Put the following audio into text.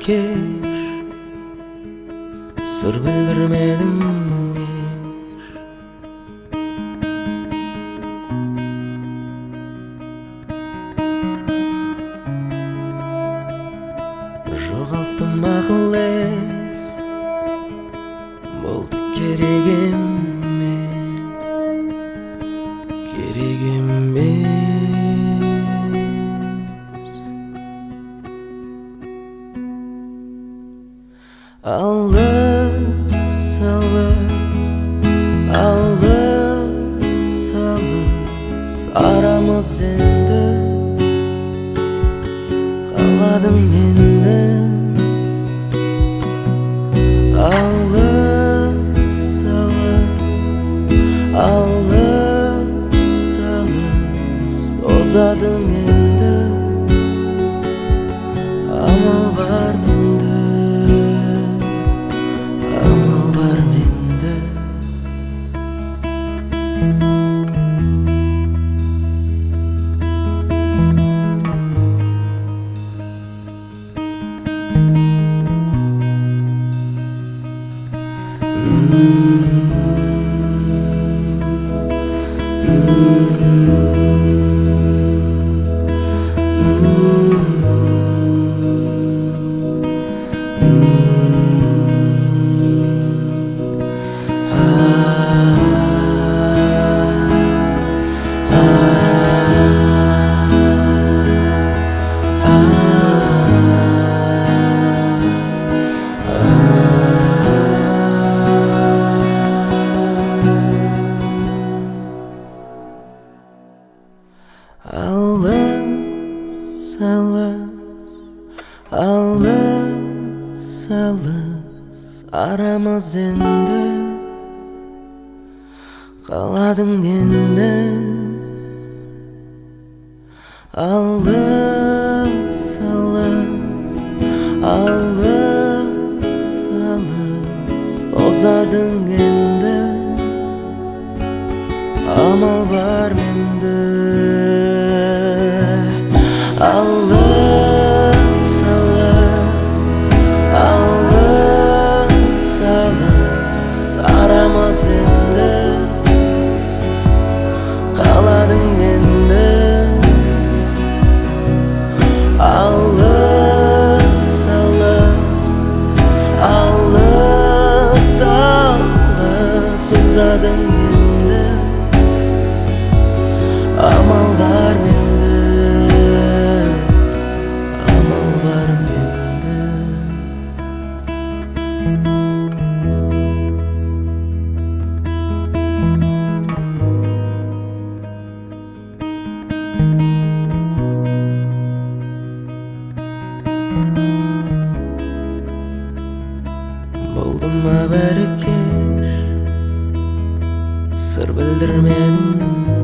beriker, sır bildirmedin Жоғалттым ақыл ес, болды керек емес, керек емес. Алыс, алыс, алыс, алыс, арамыз енді қаладың енді. Алыс, алыс, алыс, алыс, озадың енді. Амал бар менде, амал бар менде. Алыс, алыс, алыс, алыс, арамыз енді қаладың енді. Алыс, алыс, алыс, алыс, озадың енді. Амал бар менде. Алыс, алыс, алыс, алыс, арамыз енді қаладың енді. Алыс, алыс, алыс, алыс, озадың енді. Амал бар менде, амал бар менде. Болдым ма бәрекер, сыр білдірмедің